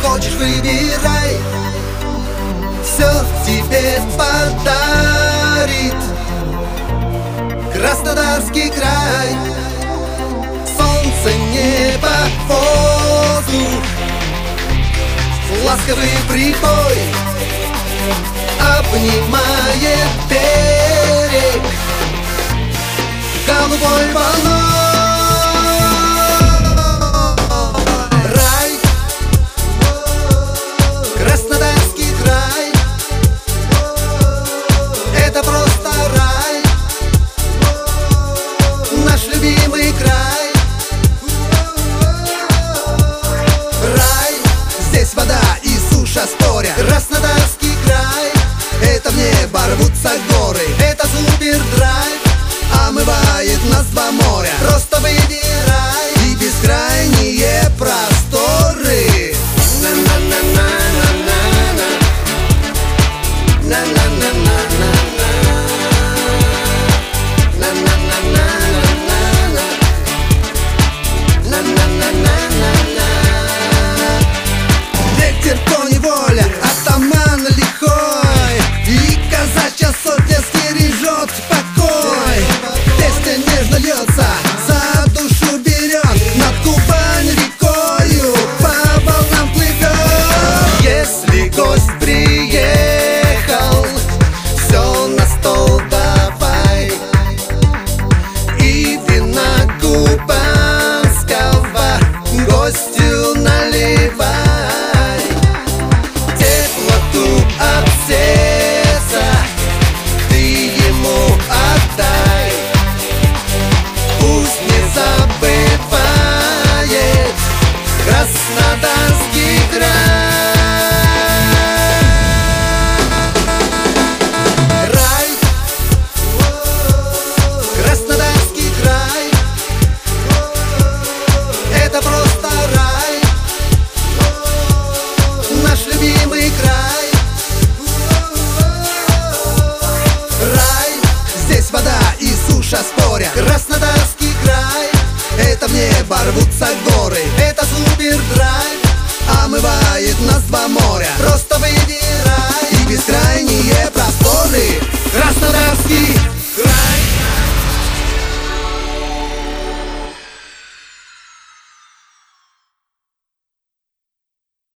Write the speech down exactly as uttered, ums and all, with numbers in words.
хочешь, выбирай, все тебе подарит Краснодарский край. Солнце, небо, воздух, ласковый прибой обнимает берег голубой волной. Рай, Краснодарский край, это просто рай, наш любимый край. Рай, здесь вода и суша споря. Краснодарский край, это в небо рвутся горы. Это супер-драйв, омывает нас два моря. Просто выбирай и бескрайние просторы. На-на-на-на-на-на-на, на-на-на-на-на-на, на-на-на-на-на-на, на-на-на-на-на-на. Ветер поневоле, атаман лихой, и казачья сотня стережет покой. Песня нежно льется, за душу берет, над Кубань рекою по волнам плывет. Если гость приехал, все на стол давай, и вина кубанского гостю наливай. Теплоту от сердца ты ему отдай, пусть не забывает Краснодарский край. Рай, Краснодарский край, это просто рай, наш любимый край. Рай, здесь вода и суша споря. Краснодарский край, это в небо рвутся горы. Это супер-драйв, омывает нас два моря.